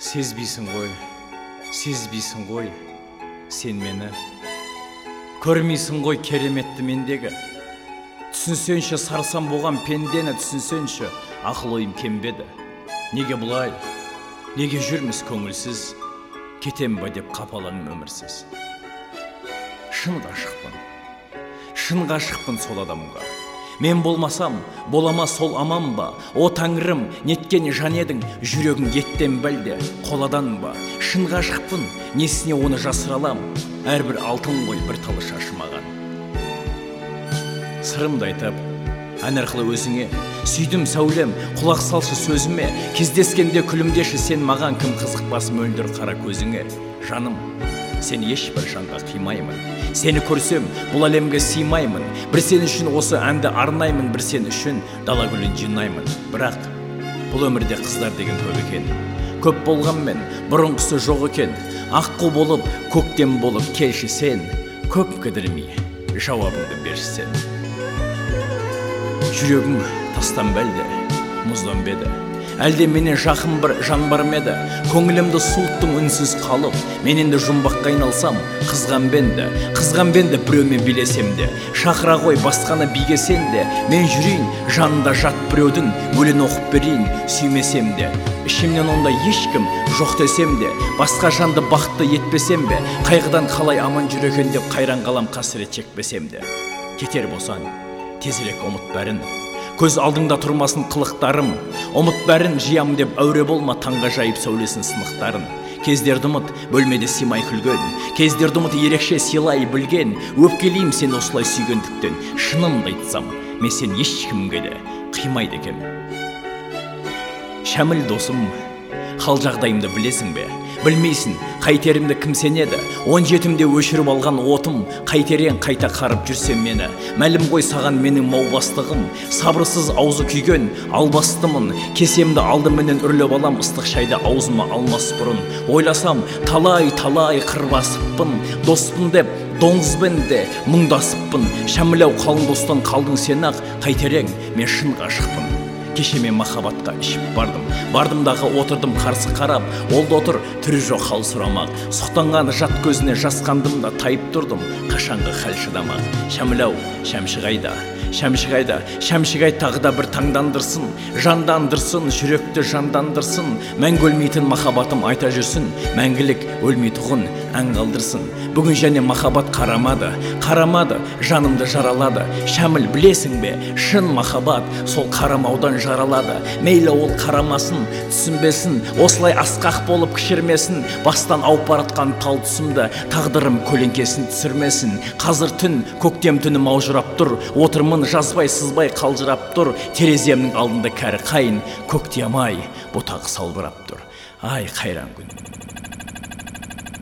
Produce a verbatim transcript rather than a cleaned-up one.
Сезбейсің ғой, сезбейсің ғой, сен мені. Көрмейсің ғой кереметті мендегі. Түсінсенші сарсам болған пендені, түсінсенші ақыл ойым кембеді. Неге бұлай, неге жүрміз көңілсіз, кетем ба деп қапаланым өмірсіз. Шын ғашықпын, шын ғашықпын сол адамға. Мен болмасам, болама сол аман ба? О тәңірім, неткен жан едің, жүрегің еттен бәлде, қоладан ба? Шын ғашықпын, несіне оны жасыралам? Әрбір алтын ғой бір талы шашымаған. Сырымды айтып, ән арқылы өзіңе, сүйдім сәулем, құлақ салшы сөзіме. Кездескенде күлімдеші сен маған, кім қызықпас мөлдір қара көзіңе. Жаным, сен ешбір жанға қимаймын. Сені көрсем, бұл әлемге сыймаймын. Бір сен үшін осы әнді арнаймын, бір сен үшін дала гүлін жинаймын. Бірақ бұл өмірде қыздар деген көп екен. Көп болғанмен бұрынғысы жоқ екен. Аққу болып, көктем болып келші сен. Көп кідірмей жауабыңды берші сен. Жүрегім тастан бәлде, мұздан беді. Әлде менен жақын бір жан бар меді? Көңілімді суыттың үнсіз қалып, мен енді жұмбаққа айналсам, қызған бенді, қызған бенді біреумен билесем де, шақыра ғой басқаны бигесем де, мен жүрейін жанында жат біреудің, өлең оқып берейін сүймесем де. Ішімнен онда ешкім жоқ десем де, басқа жанды бақытты етпесем бе, қайғыдан қалай аман жүр екен деп қайран қалам қасірет чекпесем де. Кетер болсаң, тезірек ұмыт бәрін. Көз алдыңда тұрмасын қылықтарым, ұмыт бәрін жиям деп әуре болма, таңға жайып сәулесін сынықтарын. Кездерді ұмыт бөлмеде сыймай күлген, кездерді ұмыт ерекше сыйлай білген. Өпкелейім сен осылай сүйгендіктен, шынымды айтсам, мен сен ешкімге де қимайды екем. Шәміл досым, хал жағдайымды білесің бе? Білмейсің, қайтерімді кім сенеді? Он жетімде өшіріп алған отым, қайтерен қайта қарып жүрсем мені. Мәлім ғой саған менің маубастығым, сабырсыз аузы күйген албастымын. Кесемді алдыменен үрлеп алам, ыстық шайды аузыма алмас бұрын. Ойласам, талай-талай қырбасыппын, доспын деп доңызбен де мұңдасыппын. Шәмілау қалың достан қалдың сен ақ, қайтерең мен шын ғашықпын. Кеше мен махаббатқа ішіп бардым, бардымдағы отырдым қарсы қарап, ол да отыр, түрі жоқ хал сұрамақ. Сұқтанған жат көзіне жасқандым да тайып тұрдым, қашанғы хәл шыдамақ. Шәмілау, шәмші қайда, шәмші қайда, шәмші қай тағы да бір таңдандырсын, жандандырсын, жүректі жандандырсын. Мәңгі өлмейтін махаббатым айта жүрсін, мәңгілік өлмейтұғын ән қалдырсын. Бүгін және махаббат қарамады, қарамады, жанымды жаралады. Шәміл, білесің бе, шын махаббат сол қарамаудан жаралады. Мейлі ол қарамасын, түсінбесін, осылай асқақ болып кішірмесін. Бастан ауып баратқан тал түсімді, тағдырым көлеңкесін түсірмесін. Қазір түн, көктем түні маужырап тұр, отырмын жазбай сызбай қалжырап тұр. Тереземнің алдында кәрі қайын, көктем ай, бұтағы салбырап тұр. Ай, қайран күн.